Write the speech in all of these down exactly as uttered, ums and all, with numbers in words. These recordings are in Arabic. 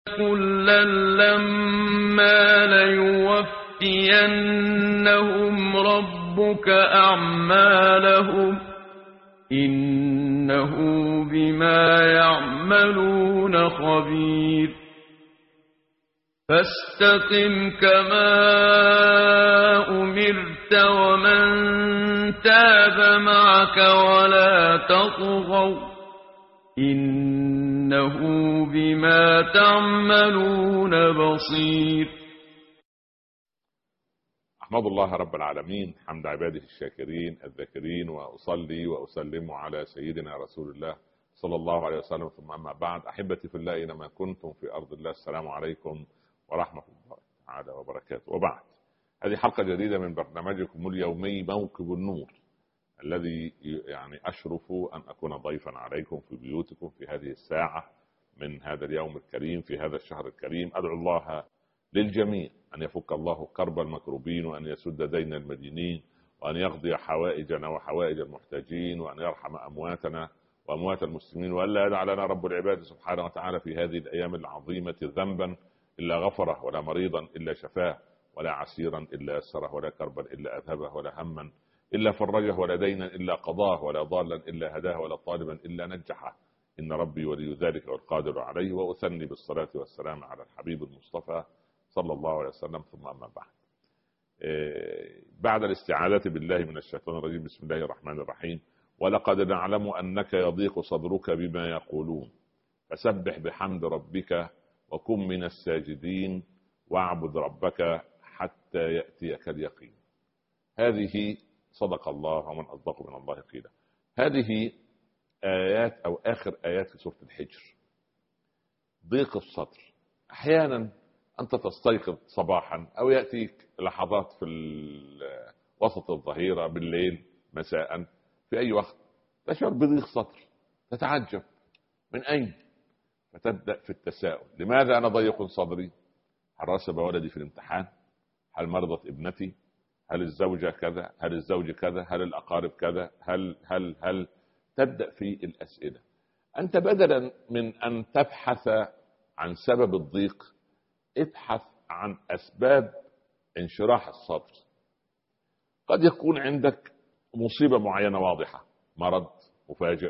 كلا لما ليوفينهم ربك أعمالهم إنه بما يعملون خبير فاستقم كما أمرت ومن تاب معك ولا تطغوا إنه بما تعملون بصير. أحمد الله رب العالمين حمد عباده الشاكرين الذاكرين، وأصلي وأسلم على سيدنا رسول الله صلى الله عليه وسلم، ثم أما بعد. أحبتي في الله أينما كنتم في أرض الله، السلام عليكم ورحمة الله تعالى وبركاته. وبعد، هذه حلقة جديدة من برنامجكم اليومي موكب النور، الذي يعني أشرف أن أكون ضيفا عليكم في بيوتكم في هذه الساعة من هذا اليوم الكريم في هذا الشهر الكريم. أدعو الله للجميع أن يفك الله كرب المكروبين، وأن يسد دين المدينين، وأن يقضي حوائجنا وحوائج المحتاجين، وأن يرحم أمواتنا وأموات المسلمين، وأن لا يدع لنا رب العباد سبحانه وتعالى في هذه الأيام العظيمة ذنبا إلا غفره، ولا مريضا إلا شفاه، ولا عسيرا إلا يسره، ولا كربا إلا أذهبه، ولا هما إلا فرجه، ولا دينا إلا قضاه، ولا ضالا إلا هداه، ولا طالبا إلا نجحه. إن ربي ولي ذلك والقادر عليه. وأثني بالصلاة والسلام على الحبيب المصطفى صلى الله عليه وسلم، ثم أما بعد. بعد الاستعاذة بالله من الشيطان الرجيم، بسم الله الرحمن الرحيم. ولقد نعلم أنك يضيق صدرك بما يقولون فسبح بحمد ربك وكن من الساجدين واعبد ربك حتى يأتيك اليقين. هذه صدق الله ومن أصدق من الله قيلا. هذه آيات أو آخر آيات في سورة الحجر. ضيق الصدر، أحيانا أنت تستيقظ صباحا أو يأتيك لحظات في وسط الظهيرة، بالليل، مساء، في أي وقت تشعر بضيق صدر، تتعجب من أين، فتبدأ في التساؤل: لماذا أنا ضيق صدري؟ هل رسب ولدي في الامتحان؟ هل مرضت ابنتي؟ هل الزوجة كذا؟ هل الزوج كذا؟ هل الأقارب كذا؟ هل هل هل تبدأ في الأسئلة. أنت بدلا من أن تبحث عن سبب الضيق، ابحث عن أسباب انشراح الصدر. قد يكون عندك مصيبة معينة واضحة، مرض مفاجئ،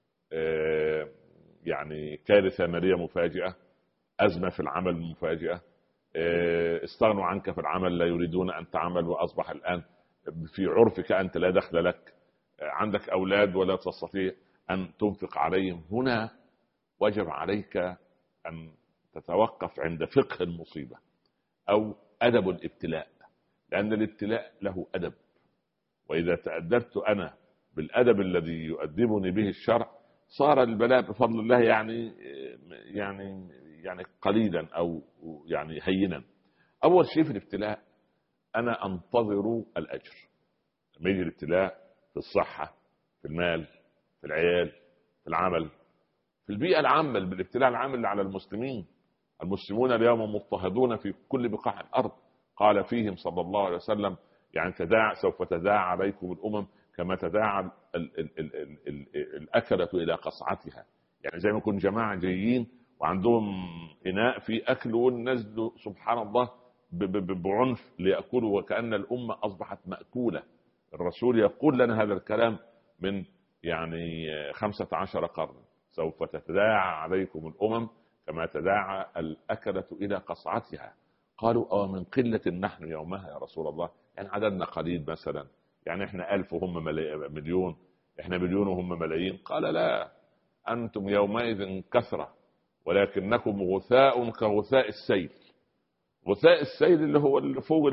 يعني كارثة مالية مفاجئة، أزمة في العمل مفاجئة، استغنوا عنك في العمل، لا يريدون أن تعمل، وأصبح الآن في عرفك أنت لا دخل لك، عندك أولاد ولا تستطيع أن تنفق عليهم. هنا وجب عليك أن تتوقف عند فقه المصيبة أو أدب الابتلاء، لأن الابتلاء له أدب، وإذا تأدبت أنا بالأدب الذي يؤدبني به الشرع صار البلاء بفضل الله يعني يعني يعني قليلا أو يعني هينا. أول شيء في الابتلاء أنا أنتظر الأجر. لما يجي الابتلاء في الصحة، في المال، في العيال، في العمل، في البيئة العامة، بالابتلاء العام اللي على المسلمين. المسلمون اليوم مضطهدون في كل بقاع الأرض. قال فيهم صلى الله عليه وسلم: يعني تداعى سوف تداعى عليكم الأمم كما تداعى ال ال ال ال ال الأكلة إلى قصعتها. يعني زي ما يكون جماعة جايين وعندهم إناء في أكل، والناس سبحان الله بعنف ليأكلوا، وكأن الأمة أصبحت مأكولة. الرسول يقول لنا هذا الكلام من يعني خمسة عشر قرن: سوف تتداعى عليكم الأمم كما تداعى الأكلة إلى قصعتها. قالوا: أو من قلة نحن يومها يا رسول الله؟ يعني عددنا قليل مثلا، يعني احنا ألف وهم مليون، احنا مليون وهم ملايين. قال: لا، أنتم يومئذ كثرة ولكنكم غثاء كغثاء السيل. غثاء السيل اللي هو اللي فوق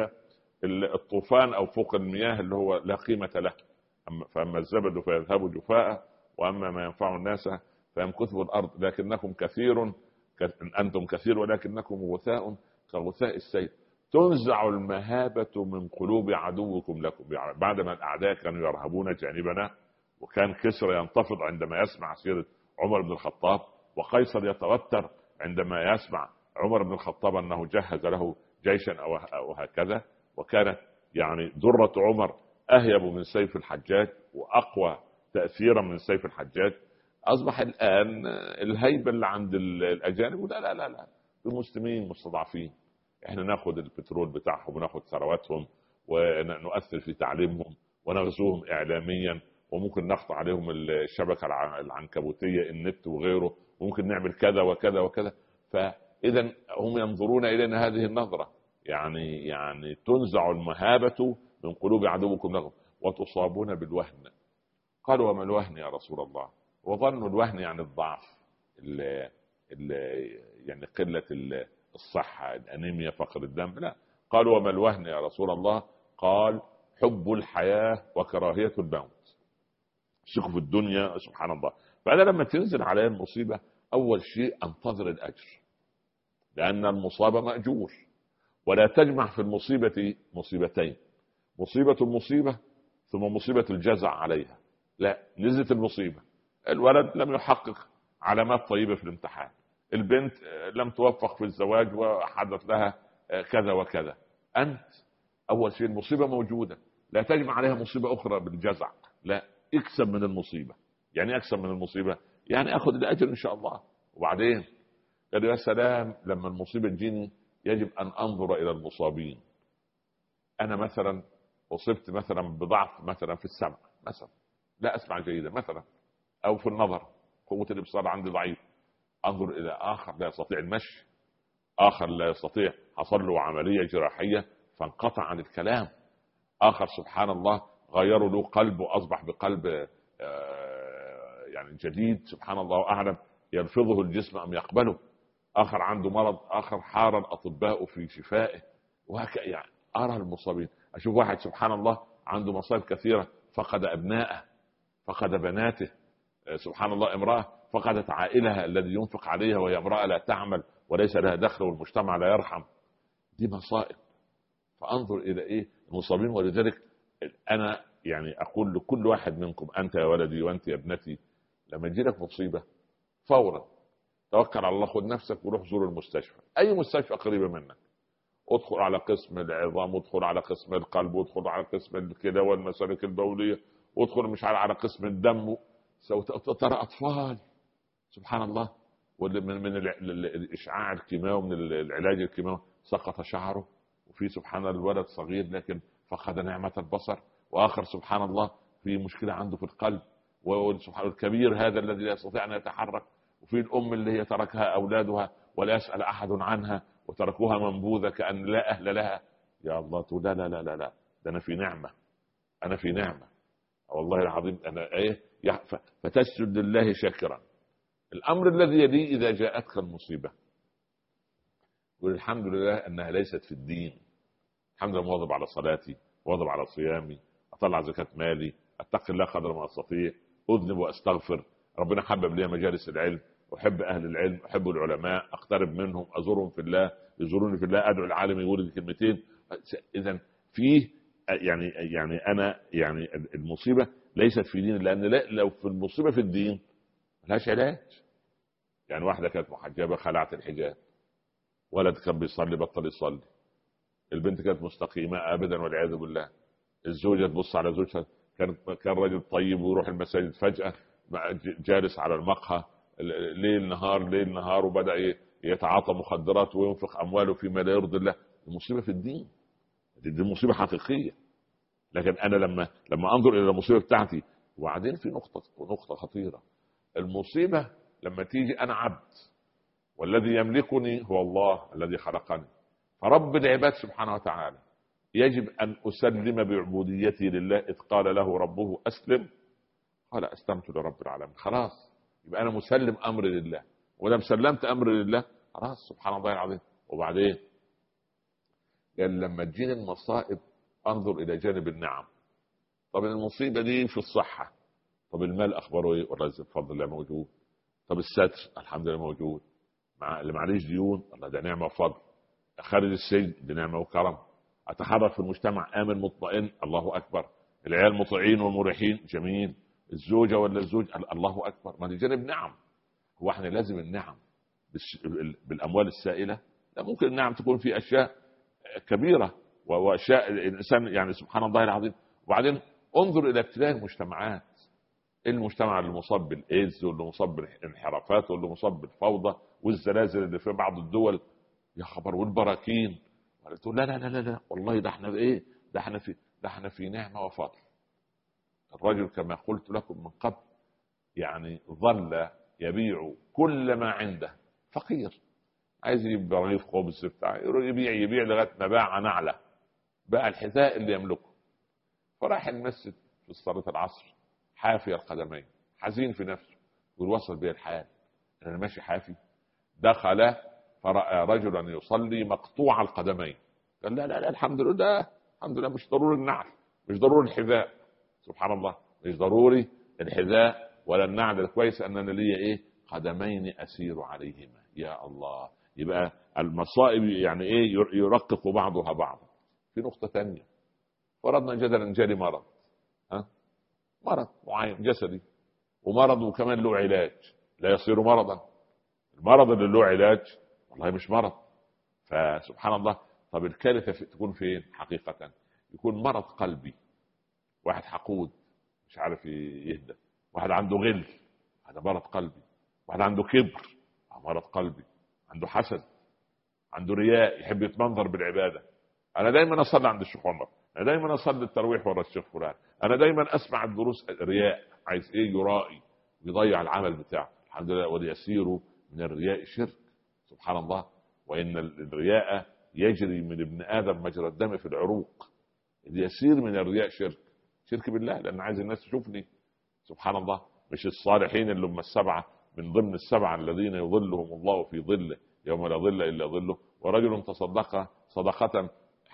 الطوفان أو فوق المياه، اللي هو لا قيمة له. فأما الزبد فيذهب جفاء، وأما ما ينفع الناس فيمكث الأرض. لكنكم كثير، أنتم كثير ولكنكم غثاء كغثاء السيل. تنزع المهابة من قلوب عدوكم لكم. يعني بعدما الأعداء كانوا يرهبون جانبنا، وكان كسرى ينتفض عندما يسمع سيرة عمر بن الخطاب، وقيصر يتوتر عندما يسمع عمر بن الخطاب أنه جهز له جيشا أو هكذا. وكانت يعني درة عمر أهيب من سيف الحجاج وأقوى تأثيرا من سيف الحجاج. اصبح الان الهيبه اللي عند الاجانب، لا لا لا لا، المسلمين مستضعفين، احنا ناخد البترول بتاعهم وناخد ثرواتهم ونؤثر في تعليمهم ونغزوهم اعلاميا، وممكن نقطع عليهم الشبكه العنكبوتيه النت وغيره، وممكن نعمل كذا وكذا وكذا. فاذا هم ينظرون الينا هذه النظره، يعني يعني تنزع المهابه من قلوب عدوكم لكم وتصابون بالوهن. قالوا وما الوهن يا رسول الله؟ وظنوا الوهن يعني الضعف، ال ال يعني قله الصحه، الانيميا، فقر الدم. لا، قالوا وما الوهن يا رسول الله؟ قال حب الحياه وكراهيه الموت. شوفوا في الدنيا سبحان الله. فانا لما تنزل علي المصيبه اول شيء انتظر الاجر، لان المصاب ماجور. ولا تجمع في المصيبه مصيبتين، مصيبه المصيبه ثم مصيبه الجزع عليها. لا، نزلت المصيبه، الولد لم يحقق علامات طيبه في الامتحان، البنت لم توفق في الزواج وحدث لها كذا وكذا، انت اول شيء المصيبه موجوده، لا تجمع عليها مصيبه اخرى بالجزع، لا، اكسب من المصيبه. يعني اكسب من المصيبه يعني اخذ الاجر ان شاء الله. وبعدين قال يا سلام لما المصيبه تجيني يجب ان انظر الى المصابين. انا مثلا اصبت مثلا بضعف مثلا في السمع مثلا، لا اسمع جيدا مثلا، او في النظر، قوه الابصار عندي ضعيف، انظر الى اخر لا يستطيع المشي، اخر لا يستطيع، حصل له عمليه جراحيه فانقطع عن الكلام، اخر سبحان الله غيروا له قلب واصبح بقلب يعني جديد، سبحان الله اعلم يلفظه الجسم ام يقبله، اخر عنده مرض، اخر حار الاطباء في شفائه. وهكذا يعني ارى المصابين. اشوف واحد سبحان الله عنده مصائب كثيره، فقد ابنائه، فقد بناته، سبحان الله امراه فقدت عائلها الذي ينفق عليها وهي امراه لا تعمل وليس لها دخل والمجتمع لا يرحم. دي مصائب. فانظر الى ايه المصابين. ولذلك انا يعني اقول لكل واحد منكم، انت يا ولدي وانت يا ابنتي، لما تجي لك مصيبه فورا توكل على الله، خذ نفسك وروح زور المستشفى، اي مستشفى قريبه منك، ادخل على قسم العظام، ادخل على قسم القلب، ادخل على قسم الكلى والمسالك البوليه، ادخل مش على قسم الدم. ترى اطفال سبحان الله من من الاشعاع الكيماوي، من العلاج الكيماوي، سقط شعره، وفي سبحان الله الولد صغير لكن فقد نعمه البصر، واخر سبحان الله في مشكله عنده في القلب، وسبحان الكبير هذا الذي لا يستطيع ان يتحرك، وفي الام اللي هي تركها اولادها ولا يسال احد عنها وتركوها منبوذه كأن لا اهل لها. يا الله تقول لا لا لا لا لا، ده انا في نعمه، انا في نعمه والله العظيم. انا ايه فتسجد لله شاكرا. الامر الذي يليه اذا جاءتك المصيبه قل الحمد لله انها ليست في الدين، الحمد لله مواظب على صلاتي، مواظب على صيامي، اطلع زكاه مالي، اتقي الله قدر ما استطيع، اذنب واستغفر، ربنا حبب لي مجالس العلم، احب اهل العلم، احب العلماء، اقترب منهم، ازورهم في الله، يزوروني في الله، ادعو العالم يقول كلمتين. اذا فيه يعني يعني انا يعني المصيبه ليست في دين، لان لو في المصيبه في الدين ملهاش علاج. يعني واحده كانت محجبه خلعت الحجاب، ولد كان بيصلي بطل يصلي، البنت كانت مستقيمه ابدا والعياذ بالله، الزوجه تبص على زوجها، كان كان رجل طيب ويروح المساجد، فجاه جالس على المقهى ليل نهار ليل نهار، وبدا يتعاطى مخدرات وينفق امواله فيما لا يرضي الله. المصيبه في الدين، دي مصيبه حقيقيه. لكن انا لما لما انظر الى المصيبه بتاعتي، وبعدين في نقطه نقطه خطيره، المصيبه لما تيجي انا عبد والذي يملكني هو الله الذي خلقني، فرب العباد سبحانه وتعالى يجب ان اسلم بعبوديتي لله. اذ قال له ربه اسلم قال اسلمت لرب العالمين. خلاص يبقى انا مسلم امر لله، ولم سلمت امر لله خلاص سبحان الله العظيم. وبعدين قال لما تجيني المصائب انظر الى جانب النعم. طب المصيبه دي في الصحه، طب المال اخباره ايه؟ والرزق بفضل الله موجود. طب الستر الحمد لله موجود. مع اللي معليش ديون الله ده نعمه وفضل. خارج السجن دي نعمه وكرم. اتحرك في المجتمع امن مطمئن الله اكبر. العيال مطيعين ومريحين جميل. الزوجه ولا الزوج الله اكبر. ما دي جانب نعم. هو احنا لازم النعم بالاموال السائله؟ لا، ممكن النعم تكون في اشياء كبيره واشياء الانسان يعني سبحان الله العظيم. وبعدين انظر الى ابتلاء المجتمعات. المجتمع اللي مصاب بالايدز واللي مصاب بالانحرافات واللي مصاب بالفوضى والزلازل اللي في بعض الدول، يا خبر، والبراكين. قلت لا لا لا لا والله ده احنا ايه، ده احنا في ده احنا في نعمه وفضل. الرجل كما قلت لكم من قبل يعني ظل يبيع كل ما عنده، فقير عايز يجيب رغيف خبز بتاع، يبيع يبيع لغايه ما باع نعله، باع الحذاء اللي يملكه. فراح المسجد في صلاه العصر حافي القدمين، حزين في نفسه، ويوصل بيه الحال انا ماشي حافي. دخل فرأى رجلا يصلي مقطوع القدمين، قال لا لا لا الحمد لله الحمد لله، مش ضروري النعل، مش ضروري الحذاء، سبحان الله، مش ضروري الحذاء ولا النعل، الكويس اننا لي ايه قدمين اسير عليهما. يا الله، يبقى المصائب يعني ايه يرقق بعضها بعضا. في نقطة ثانية، فرضنا جدلا جالي مرض، ها مرض معين جسدي، ومرض وكمان له علاج، لا يصير مرضا. المرض اللي له علاج والله مش مرض. فسبحان الله، طب الكارثة تكون فين حقيقة؟ يكون مرض قلبي، واحد حقود مش عارف يهدى، واحد عنده غل، هذا مرض قلبي، واحد عنده كبر، مرض قلبي، عنده حسد، عنده رياء، يحب يتمنظر بالعبادة. انا دايما اصلي عند الشيخ عمر، انا دايما اصلي التراويح ورا الشيخ فلان، انا دايما اسمع الدروس. رياء، عايز ايه؟ يرائي، يضيع العمل بتاعه. الحمد لله، وليسير من الرياء شرك، سبحان الله. وان الرياء يجري من ابن ادم مجرى الدم في العروق. يسير من الرياء شرك، شرك بالله، لان عايز الناس تشوفني، سبحان الله. مش الصالحين اللي هم السبعه من ضمن السبعه الذين يظلهم الله في ظله يوم لا ظل الا ظله، ورجل تصدق صدقه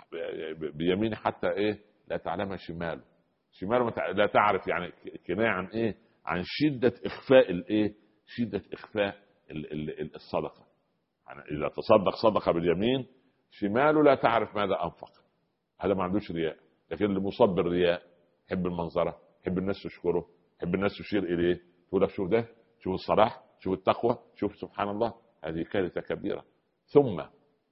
بيمين حتى ايه لا تعلمها شماله، شماله لا تعرف، يعني كناية عن ايه؟ عن شدة اخفاء الايه؟ شدة اخفاء الصدقة. يعني اذا تصدق صدقة باليمين شماله لا تعرف ماذا انفق، هذا ما عندوش رياء. لكن اللي مصاب بالرياء يحب المنظرة، يحب الناس تشكره، يحب الناس تشير اليه، تقول لك شوف ده، شوف الصلاح، شوف التقوى، شوف سبحان الله. هذه كارثة كبيرة. ثم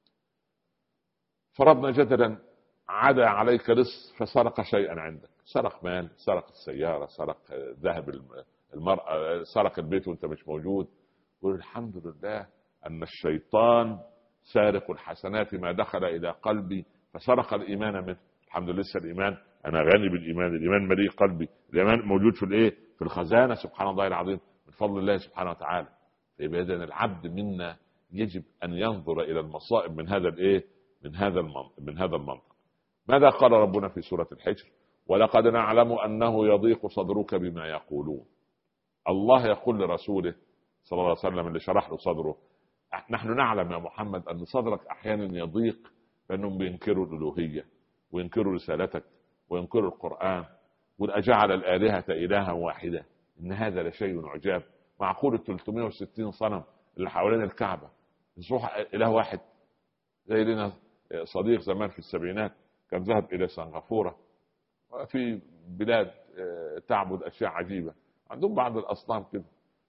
فرضنا جدلا عدا عليك لص فسرق شيئا عندك، سرق مال، سرق السيارة، سرق ذهب المرأة، سرق البيت وانت مش موجود، قل الحمد لله ان الشيطان سارق الحسنات ما دخل الى قلبي فسرق الايمان منه. الحمد لله، لسه الايمان، انا غني بالايمان، الايمان مليء قلبي، الايمان موجود في الايه؟ في الخزانة، سبحان الله العظيم، من فضل الله سبحانه وتعالى. فيبقى اذا العبد منا يجب ان ينظر الى المصائب من هذا الايه؟ من هذا المنطق، من هذا المنطق. ماذا قال ربنا في سورة الحجر؟ ولقد نعلم أنه يضيق صدرك بما يقولون. الله يقول لرسوله صلى الله عليه وسلم اللي شرح له صدره، نحن نعلم يا محمد أن صدرك أحيانا يضيق لأنهم بينكروا الألوهية وينكروا رسالتك وينكروا القرآن، وأجعل الآلهة إلها واحدة، إن هذا لشيء عجاب. معقول ثلاثمائة وستين صنم اللي حوالين الكعبة يصبح إله واحد؟ زي لنا صديق زمان في السبعينات كان ذهب إلى سنغافورة، في بلاد تعبد أشياء عجيبة، عندهم بعض الأصنام كده.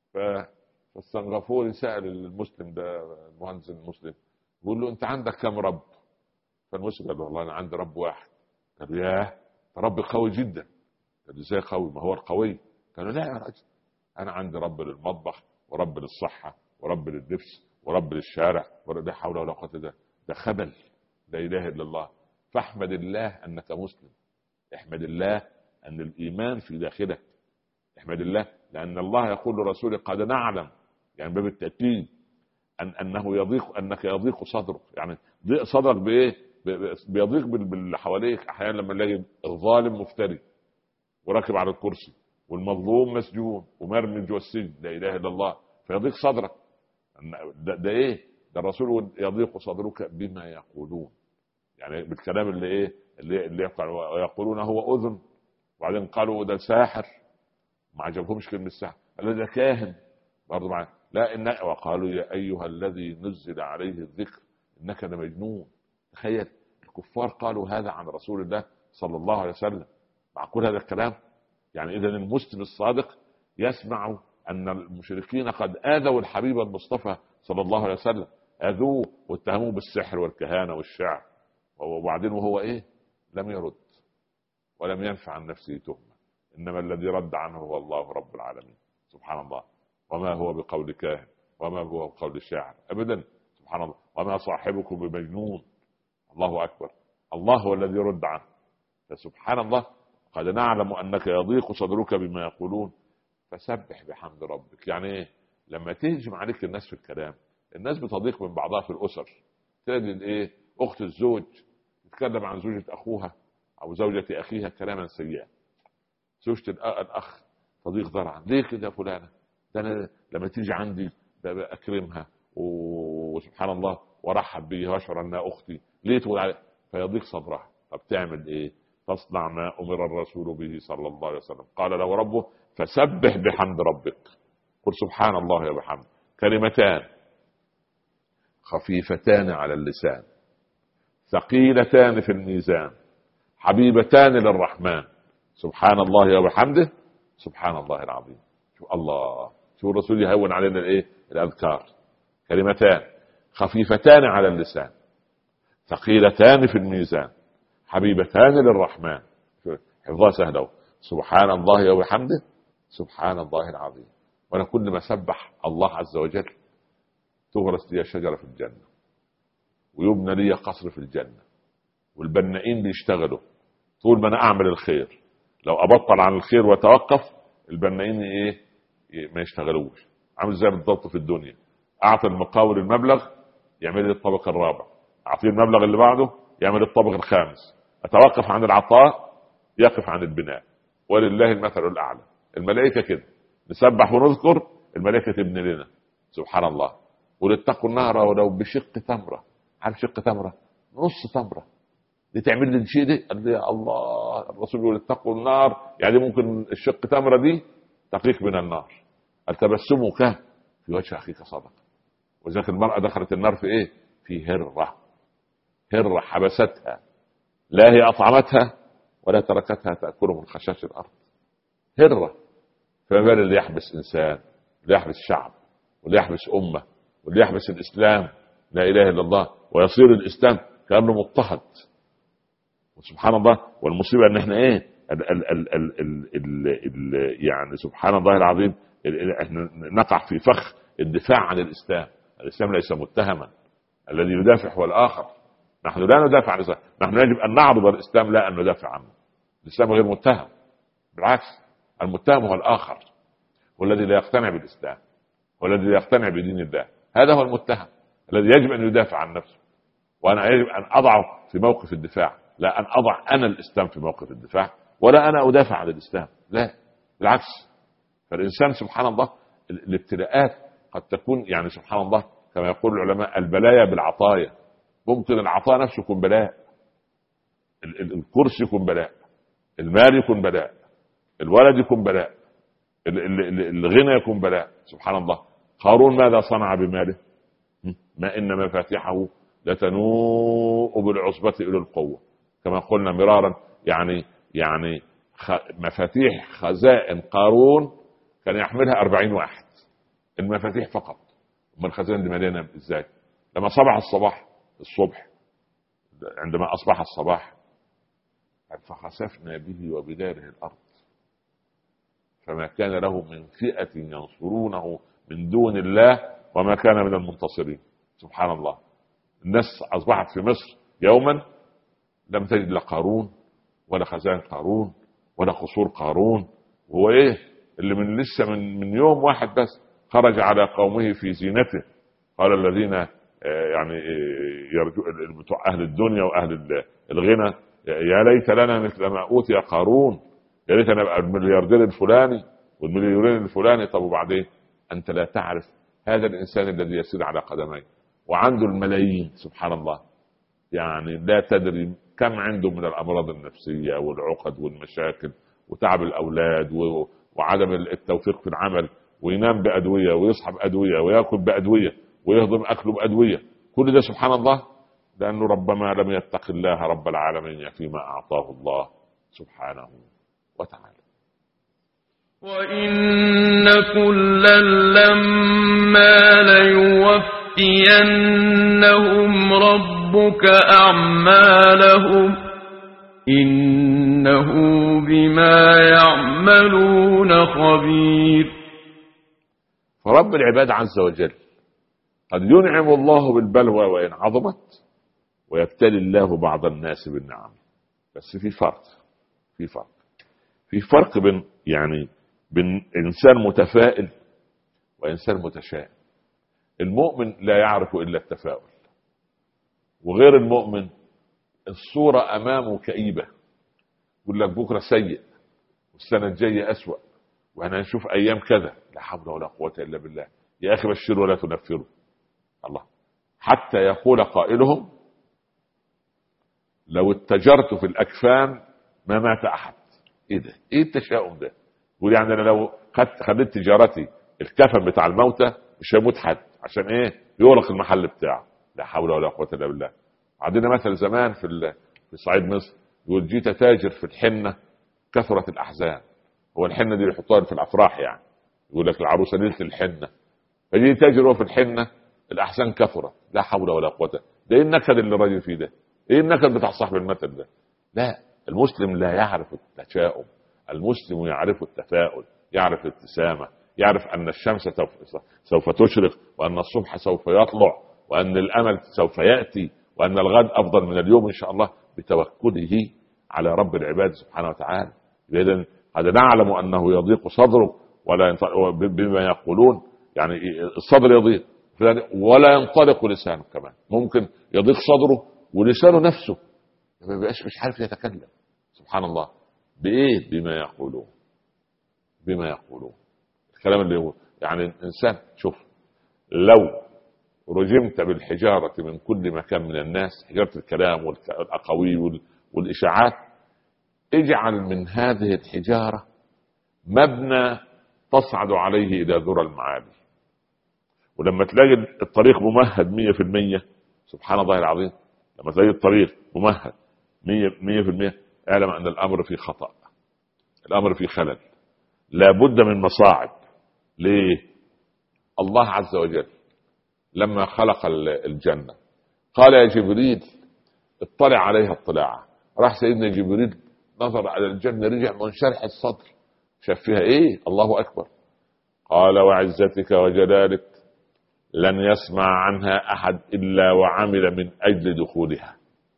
فالسنغافوري سأل المسلم ده، المهندس المسلم، يقول له أنت عندك كم رب؟ فالمسلم قال له والله أنا عندي رب واحد. قال له ياه، رب قوي جدا. قال له ازاي قوي؟ ما هو القوي. قال له لا يا راجل، أنا عندي رب للمطبخ ورب للصحة ورب لللبس ورب للشارع، لا حول ولا قوة إلا بالله. ده خبل، لا إله إلا الله. فاحمد الله أنك مسلم، احمد الله أن الإيمان في داخلك، احمد الله، لأن الله يقول لرسوله قد نعلم، يعني باب التأكيد، أن أنه يضيق، أنك يضيق صدرك. يعني ضيق صدرك بإيه؟ بيضيق باللي حواليك. أحيانا لما نلاقي الظالم مفتري وراكب على الكرسي والمظلوم مسجون ومرمي جوا السجن، لا إله إلا الله، فيضيق صدرك. ده, ده إيه؟ ده الرسول يضيق صدرك بما يقولون، يعني بالكلام اللي ايه اللي, اللي يقولون هو اذن، وبعدين قالوا ده ساحر، ما عجبهمش كلمه الساحر، قالوا ده كاهن برضه معاه، لا إن وقالوا يا ايها الذي نزل عليه الذكر انك لمجنون. تخيل الكفار قالوا هذا عن رسول الله صلى الله عليه وسلم. معقول هذا الكلام؟ يعني اذا المسلم الصادق يسمع ان المشركين قد اذوا الحبيب المصطفى صلى الله عليه وسلم، اذوه واتهموه بالسحر والكهانه والشعر، وبعدين وهو ايه؟ لم يرد ولم ينفع عن نفسه تهمه. إنما الذي رد عنه هو الله رب العالمين سبحان الله. وما هو بقول كاهن وما هو بقول شاعر أبدا سبحان الله. وما صاحبكم بمجنون. الله أكبر. الله هو الذي يرد عنه. فسبحان الله قد نعلم أنك يضيق صدرك بما يقولون فسبح بحمد ربك. يعني إيه؟ لما تهجم عليك الناس في الكلام، الناس بتضيق من بعضها في الأسر، تجد إيه أخت الزوج تتكلم عن زوجة أخوها أو زوجة أخيها كلاما سيئا، زوجة الأخ تضيق ذرعا، ليه كده يا فلانة؟ ده أنا لما تيجي عندي أكرمها وسبحان الله ورحب بيها واشعر أنها أختي، ليه تقول عليها؟ فيضيق صدرها. طب تعمل إيه؟ تصنع ما أمر الرسول به صلى الله عليه وسلم، قال له ربه فسبح بحمد ربك. قل سبحان الله وبحمده. كلمتان خفيفتان على اللسان ثقيلتان في الميزان حبيبتان للرحمن سبحان الله وبحمده سبحان الله العظيم. شو الله، شو الرسول يهون علينا الايه الاذكار. كلمتان خفيفتان على اللسان ثقيلتان في الميزان حبيبتان للرحمن. حفظها سهله. سبحان الله وبحمده سبحان الله العظيم. وانا كل ما سبح الله عز وجل تغرس لي شجره في الجنه ويبنى لي قصر في الجنه والبنائين بيشتغلوا طول ما انا اعمل الخير. لو ابطل عن الخير وتوقف البنائين ايه ما يشتغلوش. عامل زي بالضبط في الدنيا، اعطي المقاول المبلغ يعمل لي الطبق الرابع، اعطيه المبلغ اللي بعده يعمل الطبق الخامس، اتوقف عن العطاء يقف عن البناء. ولله المثل الاعلى. الملائكه كده نسبح ونذكر الملائكه تبني لنا سبحان الله. ولاتقوا النار ولو بشق تمره. عارف شق تمره؟ نص تمره دي تعمل لي الشيء ده. قال لي يا الله الرسول يقول اتقوا النار، يعني ممكن الشق تمره دي تقيك من النار. التبسمك في وجه اخيك صدقه. وذلك المراه دخلت النار في ايه؟ في هره. هره حبستها، لا هي اطعمتها ولا تركتها تاكل من خشاش الارض. هره. فما بال اللي يحبس انسان، اللي يحبس شعب، واللي يحبس امه، واللي يحبس الاسلام لا اله الا الله، ويصير الاسلام كانه مضطهد. وسبحان الله. والمصيبه ان احنا ايه ال ال ال ال ال ال ال يعني سبحان الله العظيم احنا نقع في فخ الدفاع عن الاسلام. الاسلام ليس متهما، الذي يدافع هو الاخر. نحن لا ندافع عن الاسلام، نحن يجب ان نعرض الاسلام لا ان ندافع عنه. الاسلام غير متهم، بالعكس المتهم هو الاخر، والذي لا يقتنع بالاسلام والذي لا يقتنع بدين الله، هذا هو المتهم الذي يجب ان يدافع عن نفسه. وانا يجب ان اضعه في موقف الدفاع، لا ان اضع انا الاسلام في موقف الدفاع، ولا انا ادافع عن الاسلام، لا بالعكس. فالانسان سبحان الله الابتلاءات قد تكون يعني سبحان الله كما يقول العلماء البلايا بالعطايا. ممكن العطاء نفسه يكون بلاء، الكرسي يكون بلاء، المال يكون بلاء، الولد يكون بلاء، الغنى يكون بلاء سبحان الله. قارون ماذا صنع بماله؟ ما إن مفاتيحه لتنوء بالعصبة إلى القوة، كما قلنا مرارا. يعني يعني مفاتيح خزائن قارون كان يحملها أربعين واحد، المفاتيح فقط. أما الخزائن دي مليانة إزاي؟ لما صبح الصباح الصبح عندما أصبح الصباح فخسفنا به وبداره الأرض فما كان له من فئة ينصرونه من دون الله وما كان من المنتصرين. سبحان الله. الناس أصبحت في مصر يوما لم تجد لا قارون ولا خزائن قارون ولا قصور قارون. هو إيه اللي من لسه من, من يوم واحد بس خرج على قومه في زينته قال الذين يعني يرجو أهل الدنيا وأهل الغنى يا ليت لنا مثل ما أوتي قارون، يا ليت نبقى الملياردير الفلاني والمليونير الفلاني. طب وبعدين أنت لا تعرف هذا الإنسان الذي يسير على قدميه وعنده الملايين سبحان الله، يعني لا تدري كم عنده من الأمراض النفسية والعقد والمشاكل وتعب الأولاد وعدم التوفيق في العمل، وينام بأدوية ويصحى بأدوية ويأكل بأدوية ويهضم أكله بأدوية. كل ده سبحان الله لأنه ربما لم يتق الله رب العالمين فيما أعطاه الله سبحانه وتعالى. وإن كلا لما ليوفينهم ربك أعمالهم إنه بما يعملون خبير. فرب العباد عز وجل قد ينعم الله بالبلوى وإن عظمت، ويبتلي الله بعض الناس بالنعم. بس في فرق في فرق في فرق بين يعني بين إنسان متفائل وإنسان متشائم. المؤمن لا يعرف إلا التفاؤل، وغير المؤمن الصورة أمامه كئيبة، يقول لك بكرة سيء والسنة الجاية أسوأ وأنا نشوف أيام كذا. لا حول ولا قوة إلا بالله. يا أخي بشروا ولا تنفروا الله. حتى يقول قائلهم لو اتجرت في الأكفان ما مات أحد. إيه ده؟ إيه التشاؤم ده؟ يقول يعني أنا لو خدت خدت تجارتي الكفن بتاع الموتى مش هيموت حد، عشان إيه؟ يغلق المحل بتاعه. لا حول ولا قوة إلا بالله. عندنا مثل زمان في في صعيد مصر يقول جيت تاجر في الحنة كثرت الأحزان. هو الحنة دي يحطوها في الأفراح يعني، يقول لك العروسة ليلة الحنة، فجي تاجر هو في الحنة الأحزان كثرت. لا حول ولا قوة. ده إيه النكد اللي الراجل فيه ده؟ إيه النكد بتاع صاحب المثل ده؟ لا، المسلم لا يعرف التشاؤم، المسلم يعرف التفاؤل، يعرف الابتسامة، يعرف أن الشمس سوف تشرق، وأن الصبح سوف يطلع، وأن الأمل سوف يأتي، وأن الغد أفضل من اليوم إن شاء الله، بتوكله على رب العباد سبحانه وتعالى. إذن قد نعلم أنه يضيق صدره ولا ينطلق بما يقولون، يعني الصدر يضيق ولا ينطلق لسانه، كمان ممكن يضيق صدره ولسانه نفسه ما بيبقاش مش عارف يتكلم. سبحان الله. بإيه؟ بما يقولون بما يقولون الكلام اللي هو يعني الإنسان. شوف، لو رجمت بالحجارة من كل مكان من الناس، حجارة الكلام والأقاويل والإشاعات، اجعل من هذه الحجارة مبنى تصعد عليه إلى ذرى المعالي، ولما تلاقي الطريق ممهد مية في المية، سبحان الله العظيم، لما تلاقي الطريق ممهد مية في المية اعلم أن الأمر في خطأ، الأمر في خلل، لابد من مصاعب. ليه؟ الله عز وجل لما خلق الجنة قال يا جبريل اطلع عليها اطلاعا. راح سيدنا جبريل نظر على الجنة، رجع منشرح الصدر، شاف فيها ايه؟ الله أكبر. قال وعزتك وجلالك لن يسمع عنها أحد إلا وعمل من أجل دخولها.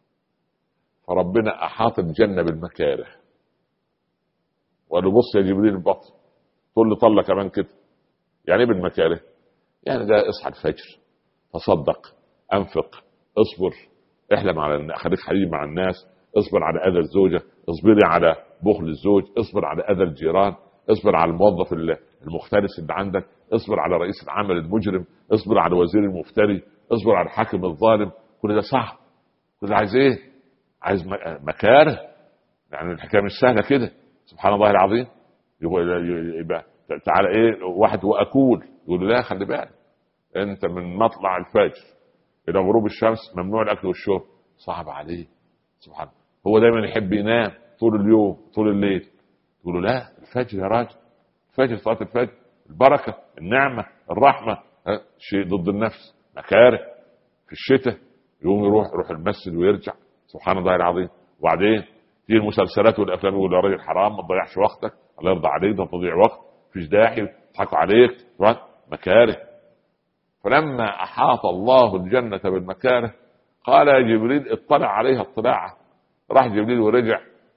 فربنا أحاط الجنة بالمكاره، وقال له بص يا جبريل البطن، تقول له طلع كمان كده. يعني بالمكاره؟ يعني ده اصحى الفجر، تصدق، انفق، اصبر، احلم على خليك حليم مع الناس، اصبر على اذى الزوجه، اصبري على بخل الزوج، اصبر على اذى الجيران، اصبر على الموظف المختلس اللي عندك، اصبر على رئيس العمل المجرم، اصبر على وزير المفتري، اصبر على الحاكم الظالم. كل ده صعب، كل ده عايز ايه؟ عايز مكاره. يعني الحكايه مش سهله كده. سبحان الله العظيم. يبقى تعالى ايه واحد واكول يقول له لا خلي بالك انت من مطلع الفجر الى غروب الشمس ممنوع الاكل والشرب. صعب عليه. سبحان الله. هو دايما يحب ينام طول اليوم طول الليل، تقول له لا الفجر يا راجل، الفجر، صلاه الفجر، البركه، النعمه، الرحمه. شيء ضد النفس، مكاره. في الشتاء يقوم يروح يروح المسجد ويرجع. سبحان الله العظيم. وبعدين في المسلسلات والافلام يقول يا راجل حرام ما تضيعش وقتك، الله يرضى عليك، ده تضيع وقت، مفيش داعي، يضحكوا عليك، مكاره. فلما احاط الله الجنه بالمكاره قال يا جبريل اطلع عليها اطلاعا. راح جبريل ورجع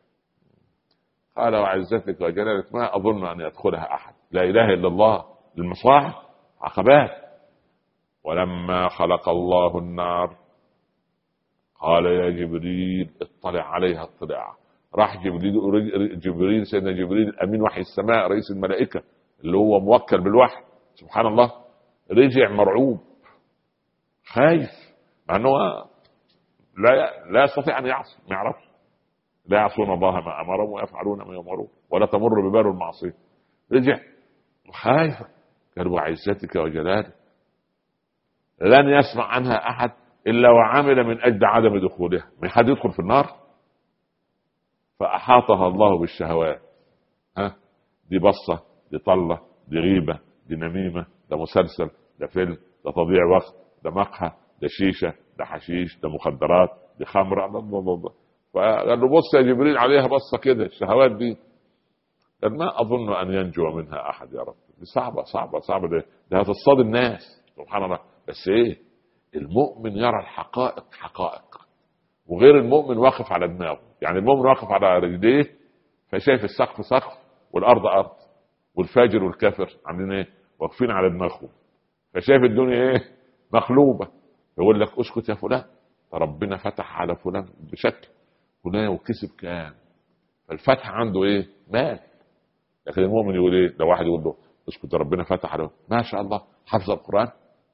قال وعزتك وجلالك ما اظن ان يدخلها احد. لا اله الا الله. المصاعب عقبات. ولما خلق الله النار قال يا جبريل اطلع عليها اطلاعا. راح جبريل جبريل سيدنا جبريل امين وحي السماء رئيس الملائكه اللي هو موكل بالوحي، سبحان الله، رجع مرعوب خايف، مع انه لا لا يستطيع ان يعصي، ما يعرفش، لا يعصون الله ما امرهم ويفعلون ما يؤمرون ولا تمر ببال المعصيه. رجع خايف. قال وعزتك وجلالك لن يسمع عنها احد الا وعمل من اجل عدم دخولها. من حد يدخل في النار؟ فاحاطها الله بالشهوات. ها، دي بصه، دي طله، دي غيبه، دي نميمه، ده مسلسل، ده فيلم، ده تضييع وقت، ده مقهى، ده شيشه، ده حشيش، ده مخدرات، ده خمر. فقال له بص يا جبريل عليها بصه كده الشهوات دي. قال ما اظن ان ينجو منها احد يا رب. دي صعبه صعبه صعبه، دي, دي هتصطاد الناس سبحان الله. بس ايه، المؤمن يرى الحقائق حقائق، وغير المؤمن واقف على دماغه. يعني المؤمن واقف على رجليه فشايف السقف سقف والارض ارض، والفاجر والكافر عاملين ايه؟ واقفين على دماغهم، فشايف الدنيا ايه؟ مقلوبه. يقول لك اسكت يا فلان، ربنا فتح على فلان بشكل فلان وكسب كام. فالفتح عنده ايه؟ مال. لكن المؤمن يقول ايه؟ لو واحد يقول له اسكت ربنا فتح عليه، ما شاء الله حفظ القران،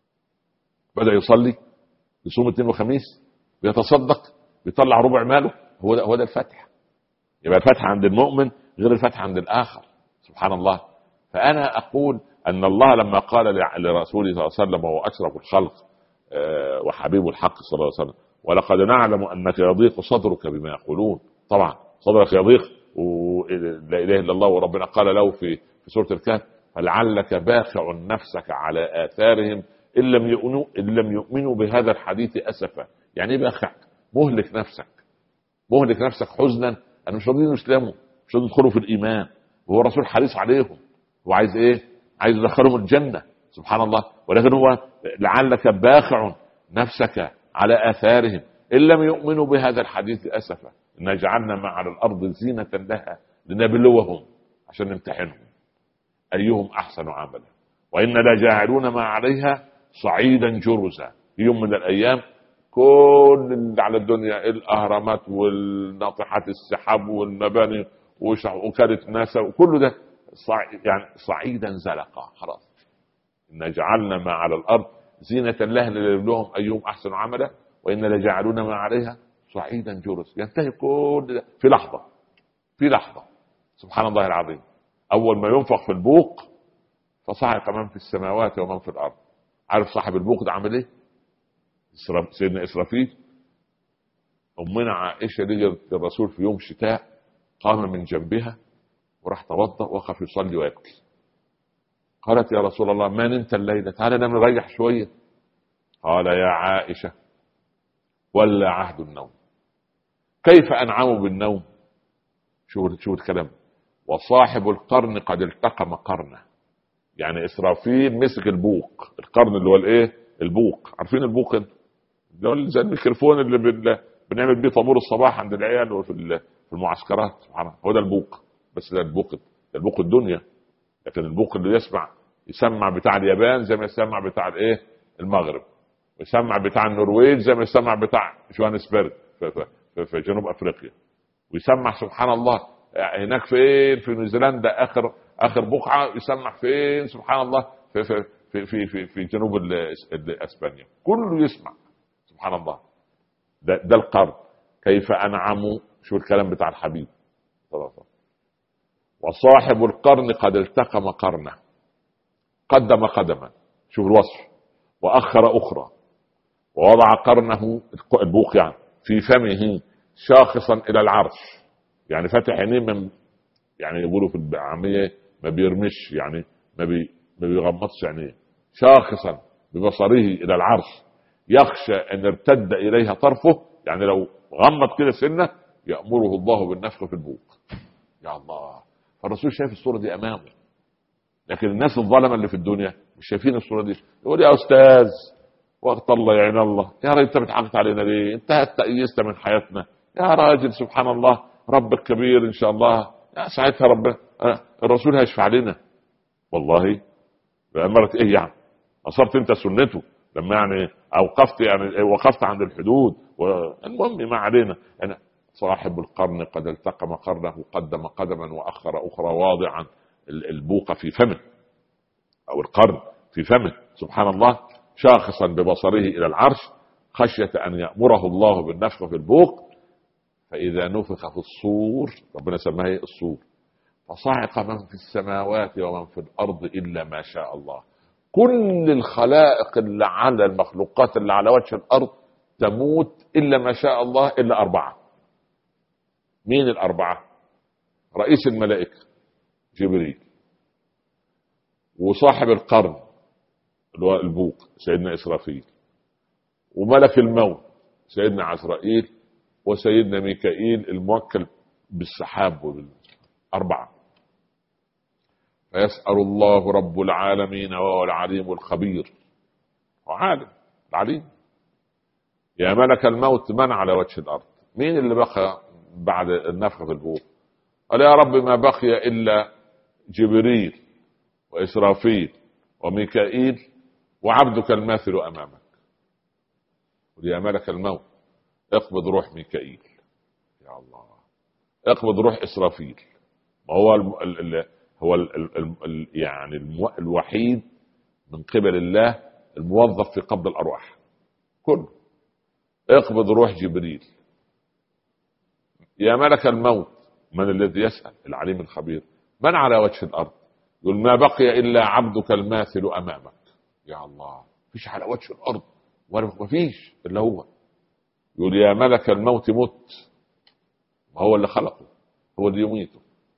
بدا يصلي، يصوم اثنين وخميس، بيتصدق، بيطلع ربع ماله، هو ده هو ده الفتح. يبقى الفتح عند المؤمن غير الفتح عند الاخر سبحان الله. فانا اقول ان الله لما قال لرسوله صلى الله عليه وسلم وهو اشرف الخلق وحبيب الحق صلى الله عليه وسلم ولقد نعلم انك يضيق صدرك بما يقولون، طبعا صدرك يضيق ولا اله الا الله. وربنا قال له في في سوره الكهف فلعلك باخع نفسك على اثارهم ان لم يؤمنوا ان لم يؤمنوا بهذا الحديث اسفا. يعني ايه باخع؟ مهلك نفسك، مهلك نفسك حزنا ان مش راضيين يسلموا، مش راضيين يدخلوا في الايمان، وهو الرسول حريص عليهم، هو عايز ايه؟ عايز يدخلهم الجنه سبحان الله. ولكن هو لعلك باخع نفسك على اثارهم ان لم يؤمنوا بهذا الحديث اسفا ان جعلنا ما على الارض زينه لها لنبلوهم، عشان نمتحنهم ايهم احسن عملا وان لجاعلون ما عليها صعيدا جرزا. في يوم من الايام كل اللي على الدنيا الاهرامات والناطحات السحاب والمباني وكاله ناسا وكل ده صعيد يعني صعيدا زلقا خلاص. إن جعلنا ما على الأرض زينة لها لنبلوهم أيهم أحسن عملا وإن لجعلون ما عليها صعيدا جرز. ينتهي كل ده في لحظة، في لحظة سبحان الله العظيم. أول ما ينفخ في البوق فصعق من في السماوات ومن في الأرض. عارف صاحب البوق ده عمل إيه؟ سيدنا إسرافيل. أمنا عائشة لقت الرسول في يوم شتاء قام من جنبها وراح توضأ وقف يصلي ويبكي. قالت يا رسول الله ما نمت الليلة، تعالى نام نريح شوية. قال يا عائشة ولا عهد النوم، كيف أنعم بالنوم؟ شو شو الكلام. وصاحب القرن قد التقم قرنه. يعني إسرافيل مسك البوق، القرن اللي هو الايه؟ البوق. عارفين البوق اللي هو زي الميكروفون اللي بنعمل بيه طابور الصباح عند العيال وفي في المعسكرات سبحان الله، هو ده البوق. بس ده البوق، البوق الدنيا. لكن البوق اللي يسمع يسمع بتاع اليابان زي ما يسمع بتاع الايه؟ المغرب، يسمع بتاع النرويج زي ما يسمع بتاع جوهانسبرغ في, في, في جنوب افريقيا، ويسمع سبحان الله هناك فين في نيوزيلندا اخر اخر بقعه يسمع فين سبحان الله في في في في, في, في جنوب اسبانيا، كله يسمع سبحان الله. ده, ده القرن. كيف انعموا، شو الكلام بتاع الحبيب صلى الله عليه وسلم. وصاحب القرن قد التقم قرنه، قدم قدما، شوف الوصف، واخر اخرى، ووضع قرنه البوق يعني في فمه شاخصا الى العرش. يعني فتح عينيه من يعني يقولوا في العاميه ما بيرمش، يعني ما بي ما بيغمضش عينيه، شاخصا ببصره الى العرش يخشى ان ارتد اليها طرفه. يعني لو غمض كده سنه يامره الله بالنفخ في البوق. يا الله. فالرسول شايف الصوره دي امامه، لكن الناس الظلمه اللي في الدنيا مش شايفين الصوره دي. يقول يا استاذ وقت الله يعين الله، يا راجل انت بتحقق علينا ليه؟ انت تأيست من حياتنا يا راجل سبحان الله، ربك كبير ان شاء الله. يا ساعتها ربنا الرسول هيشفع علينا والله. بأمرت ايه يعني؟ اصبت انت سنته لما يعني اوقفت يعني وقفت عند الحدود. والمهم ما علينا. يعني صاحب القرن قد التقم قرنه قدم قدما واخر اخرى، واضعا البوق في فمه او القرن في فمه سبحان الله، شاخصا ببصره الى العرش خشية ان يأمره الله بالنفخ في البوق. فاذا نفخ في الصور، ربنا سماه الصور، فصعق من في السماوات ومن في الارض الا ما شاء الله. كل الخلائق اللي على المخلوقات اللي على وجه الارض تموت الا ما شاء الله، الا اربعة. مين الاربعة؟ رئيس الملائكة جبريل، وصاحب القرن اللي هو البوق سيدنا إسرافيل، وملك الموت سيدنا عزرائيل، وسيدنا ميكائيل الموكل بالسحاب وبالأربعة. فيسأل الله رب العالمين وهو العليم الخبير، وعالم العليم، يا ملك الموت من على وجه الأرض؟ مين اللي بقى بعد النفخة في البور؟ قال يا رب ما بقي إلا جبريل وإسرافيل وميكائيل وعبدك الماثل أمامك. يا ملك الموت اقبض روح ميكائيل، يا الله اقبض روح إسرافيل، ما هو الم... ال... ال... هو ال... ال... ال... يعني المو... الوحيد من قبل الله الموظف في قبض الأرواح كله. اقبض روح جبريل. يا ملك الموت من الذي يسأل؟ العليم الخبير. من على وجه الأرض؟ يقول ما بقي إلا عبدك الماثل أمامك. يا الله فيش على وجه الأرض ولا فيش إلا هو. يقول يا ملك الموت مت، ما هو اللي خلقه، هو اللي يميته.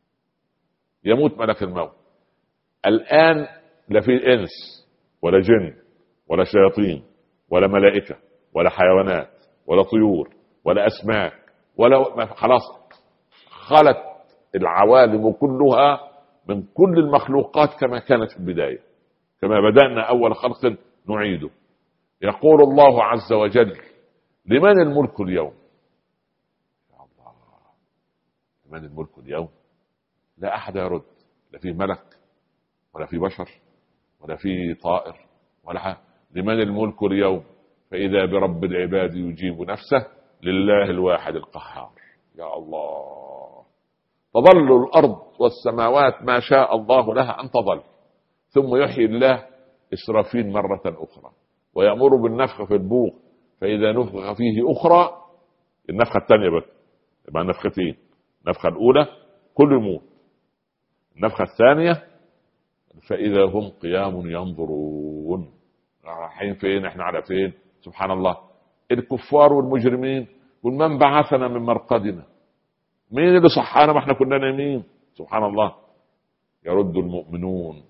يموت ملك الموت الآن، لا في إنس ولا جن ولا شياطين ولا ملائكة ولا حيوانات ولا طيور ولا أسماك ولا خلاص، خلت العوالم كلها من كل المخلوقات كما كانت في البداية، كما بدأنا أول خلق نعيده. يقول الله عز وجل لمن الملك اليوم؟ يا الله لمن الملك اليوم؟ لا أحد يرد، لا في ملك ولا في بشر ولا في طائر ولا حاجة. لمن الملك اليوم؟ فإذا برب العباد يجيب نفسه لله الواحد القهار. يا الله تظل الأرض والسماوات ما شاء الله لها أن تظل، ثم يحيي الله إسرافيل مرة أخرى ويأمر بالنفخ في البوق، فإذا نفخ فيه أخرى، النفخة الثانية بس يبقى نفختين، النفخة الأولى كل يموت، النفخة الثانية فإذا هم قيام ينظرون. رايحين فين؟ احنا على فين؟ سبحان الله. الكفار والمجرمين ومن بعثنا من مرقدنا، مين اللي صحانا ما احنا كنا نايمين؟ سبحان الله. يرد المؤمنون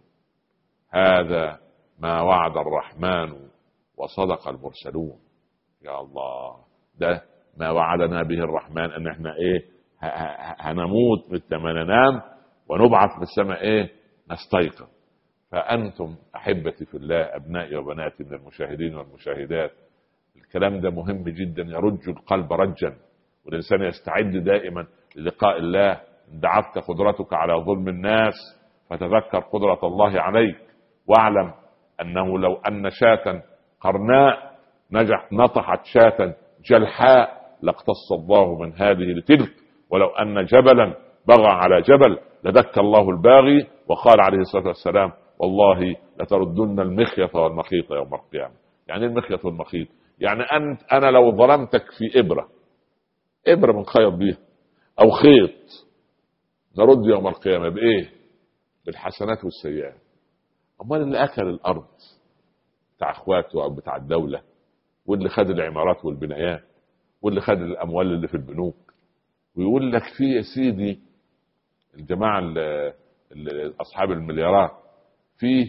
هذا ما وعد الرحمن وصدق المرسلون. يا الله ده ما وعدنا به الرحمن، ان احنا ايه هنموت مثل ما ننام ونبعث في السماء ايه نستيقظ. فأنتم أحبتي في الله أبنائي وبناتي من المشاهدين والمشاهدات، الكلام ده مهم جدا، يرج القلب رجا، والإنسان يستعد دائما للقاء الله. إن دعتك قدرتك على ظلم الناس فتذكر قدرة الله عليك، واعلم أنه لو أن شاة قرناء نجح نطحت شاة جلحاء لاقتص الله من هذه لتلك، ولو أن جبلا بغى على جبل لدك الله الباغي. وقال عليه الصلاة والسلام والله لتردن المخيط والمخيط يوم القيامة. يعني المخيط والمخيط يعني أنت أنا لو ظلمتك في إبرة إبرة من خيط بيها أو خيط، نرد يوم القيامة بإيه؟ بالحسنات والسيئات. أمال اللي أكل الأرض بتاع أخواته أو بتاع الدولة، واللي خد العمارات والبنايات، واللي خد الأموال اللي في البنوك، ويقول لك في يا سيدي الجماعة اللي أصحاب المليارات فيه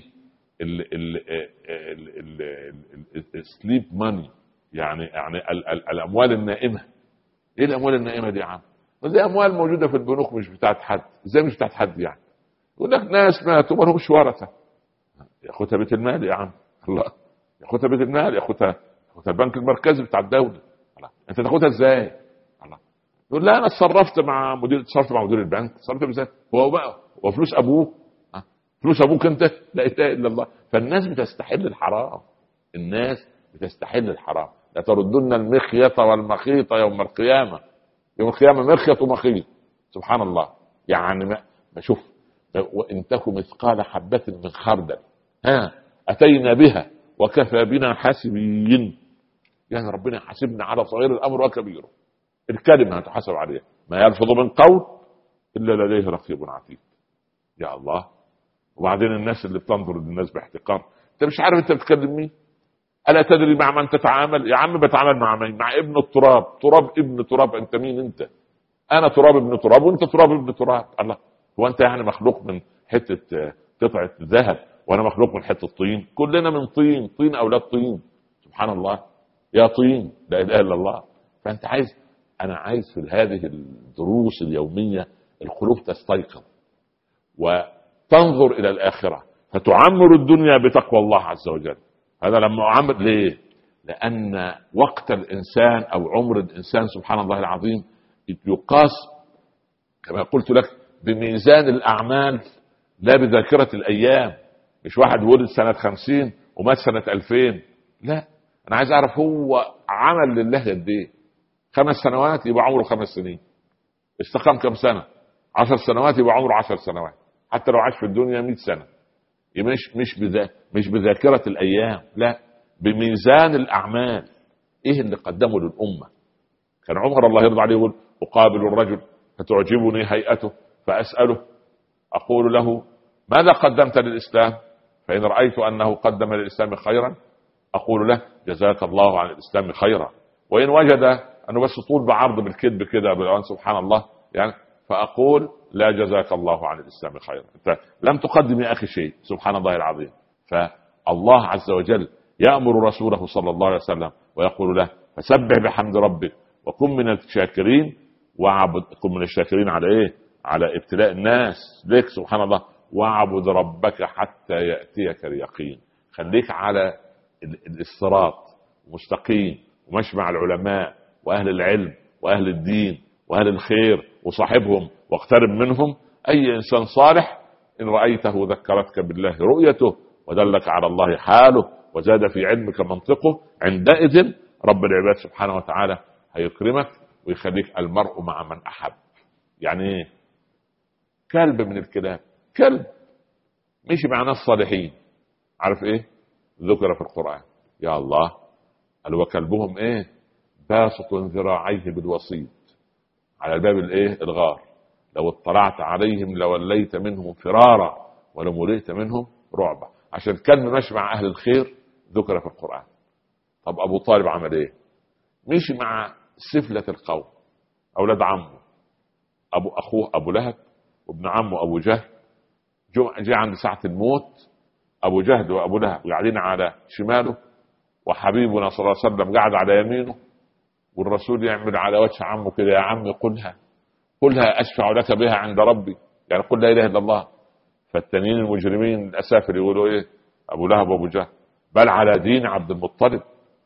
السليب ماني، يعني يعني ال ال الأموال النائمة. إيه الأموال النائمة دي يا عم؟ دي أموال موجودة في البنوك مش بتاعت حد. إزاي مش بتاعت حد يعني؟ يقول لك ناس ماتوا ما لهمش ورثة، ياخدها بيت المال يا عم. الله ياخدها بيت المال، ياخدها ياخدها البنك المركزي بتاع الدولة. الله انت تاخدها ازاي؟ الله يقول لا انا اتصرفت مع مدير اتصرفت مع مدير البنك. اتصرفت ازاي؟ هو بقى هو فلوس ابوك؟ أه؟ فلوس ابوك انت؟ لا اله الا الله. فالناس بتستحل الحرام، الناس بتستحل الحرام. لا تردن المخيط والمخيط يوم القيامة. يوم القيامة مخيط ومخيط. سبحان الله. يعني ما شوف وإن تكن مثقال حبة من خردل ها أتينا بها وكفى بنا حاسبين. يعني ربنا حاسبنا على صغير الأمر وكبيره. الكلمة هتحاسب عليها، ما يلفظ من قول إلا لديه رقيب عتيد. يا الله. وبعدين الناس اللي بتنظر للناس باحتقار، انت مش عارف انت بتكلم مين؟ ألا تدري مع من تتعامل؟ يا عم بتعامل مع مين؟ مع ابن التراب. تراب ابن تراب. انت مين انت؟ انا تراب ابن تراب وانت تراب ابن تراب. الله هو انت يعني مخلوق من حتة قطعة ذهب وانا مخلوق من حتة طين؟ كلنا من طين، طين اولاد طين. سبحان الله. يا طين لا اله الا الله. فانت عايز أنا عايز في هذه الدروس اليومية القلوب تستيقظ وتنظر إلى الآخرة، فتعمر الدنيا بتقوى الله عز وجل. هذا لما أعمر ليه؟ لأن وقت الإنسان أو عمر الإنسان سبحان الله العظيم يقاس كما قلت لك بميزان الأعمال لا بذاكرة الأيام. مش واحد ولد سنة خمسين ومات سنة ألفين، لا، أنا عايز أعرف هو عمل لله قد إيه. خمس سنوات يبقى عمره خمس سنين، استقام كم سنة؟ عشر سنوات يبقى عمره عشر سنوات، حتى لو عاش في الدنيا مئة سنة. مش مش بذا مش بذاكرة الأيام، لا، بميزان الأعمال. إيه اللي قدمه للأمة؟ كان عمر الله يرضى عليه يقول أقابل الرجل فتعجبني هيئته فأسأله أقول له ماذا قدمت للإسلام؟ فإن رأيت أنه قدم للإسلام خيرا أقول له جزاك الله عن الإسلام خيرا. وإن وجد أنه بس طول بعرض بالكذب كده سبحان الله يعني فأقول لا جزاك الله عن الإسلام خيرا، أنت لم تقدم يا أخي شيء. سبحان الله العظيم. فالله عز وجل يأمر رسوله صلى الله عليه وسلم ويقول له فسبح بحمد ربك وكن من الشاكرين. وعبد كن من الشاكرين على إيه؟ على ابتلاء الناس ليك سبحان الله. واعبد ربك حتى يأتيك اليقين. خليك على الصراط مستقيم ومشي مع العلماء وأهل العلم وأهل الدين وأهل الخير وصاحبهم واقترب منهم. أي إنسان صالح إن رأيته ذكرتك بالله رؤيته ودلك على الله حاله وزاد في علمك منطقه. عندئذ رب العباد سبحانه وتعالى هيكرمك ويخليك المرء مع من أحب. يعني كلب من الكلاب، كلب مشي مع ناس صالحين، عارف إيه ذكر في القرآن؟ يا الله، قال وكلبهم إيه؟ باسط ذراعيه بالوسيط على باب الإيه؟ الغار، لو اطلعت عليهم لوليت منهم فرارا ولملئت منهم رعبا. عشان الكلب ماشي مع أهل الخير ذكر في القرآن. طب أبو طالب عمل إيه؟ مشي مع سفلة القوم، أولاد عمه أبو أخوه أبو لهب وابن عمه أبو جهل. جاء عند ساعة الموت أبو جهل وأبو لهب قاعدين على شماله وحبيبنا صلى الله عليه وسلم قاعد على يمينه، والرسول يعمل على وجه عمه كده يا عمي قلها قلها أشفع لك بها عند ربي، يعني قل لا إله إلا الله. فالتانيين المجرمين الأسافل يقولوا إيه؟ أبو لهب وأبو جهل بل على دين عبد المطلب.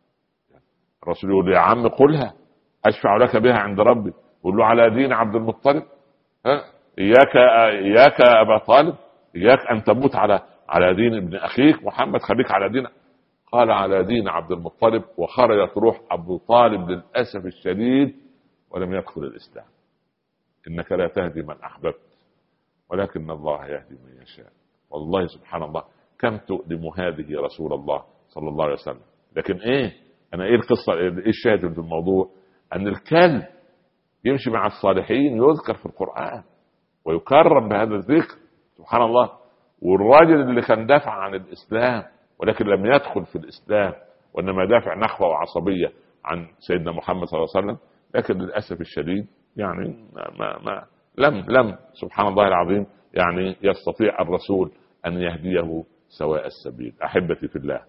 الرسول يقول يا عم قلها أشفع لك بها عند ربي، يقول له على دين عبد المطلب. ها إياك إياك أبا طالب، إياك أن تموت على على دين ابن أخيك محمد، خليك على دين. قال على دين عبد المطلب، وخرجت روح أبو طالب للأسف الشديد ولم يدخل الإسلام. إنك لا تهدي من أحببت ولكن الله يهدي من يشاء. والله سبحان الله كم تؤلم هذه رسول الله صلى الله عليه وسلم. لكن إيه أنا إيه القصة؟ إيه الشاهد في الموضوع؟ أن الكلب يمشي مع الصالحين يذكر في القرآن ويكرم بهذا الذكر سبحان الله. والراجل اللي كان دافع عن الإسلام ولكن لم يدخل في الإسلام وإنما دافع نخوة وعصبية عن سيدنا محمد صلى الله عليه وسلم، لكن للأسف الشديد يعني ما, ما, ما لم لم سبحان الله العظيم يعني يستطيع الرسول أن يهديه سواء السبيل. أحبتي في الله،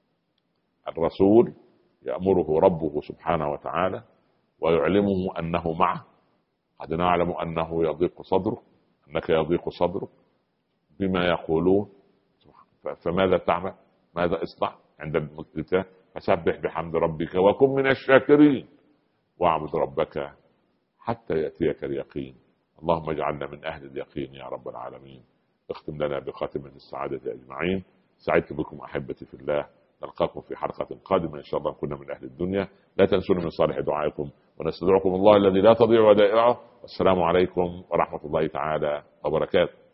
الرسول يأمره ربه سبحانه وتعالى ويعلمه أنه معه. قد نعلم أنه يضيق صدرك، أنك يضيق صدرك بما يقولون، فماذا تعمل؟ ماذا اصنع عند المثلثات؟ فسبح بحمد ربك وكن من الشاكرين واعبد ربك حتى يأتيك اليقين. اللهم اجعلنا من أهل اليقين يا رب العالمين. اختم لنا بخاتمة السعادة أجمعين. سعدت بكم أحبتي في الله، نلقاكم في حلقة قادمة إن شاء الله كنا من أهل الدنيا. لا تنسون من صالح دعائكم ونستدعكم الله الذي لا تضيع ودائعه. والسلام عليكم ورحمة الله تعالى وبركاته.